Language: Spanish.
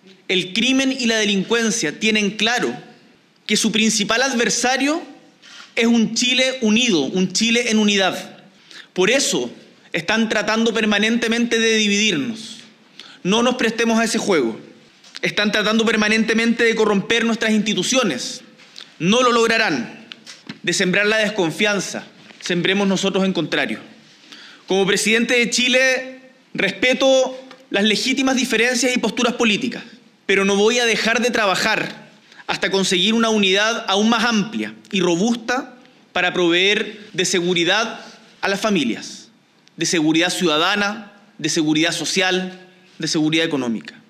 el crimen y la delincuencia tienen claro que su principal adversario es un Chile unido, un Chile en unidad. Por eso están tratando permanentemente de dividirnos. No nos prestemos a ese juego. Están tratando permanentemente de corromper nuestras instituciones. No lo lograrán. De sembrar la desconfianza, sembremos nosotros en contrario. Como presidente de Chile, respeto las legítimas diferencias y posturas políticas, pero no voy a dejar de trabajar hasta conseguir una unidad aún más amplia y robusta para proveer de seguridad a las familias, de seguridad ciudadana, de seguridad social, de seguridad económica.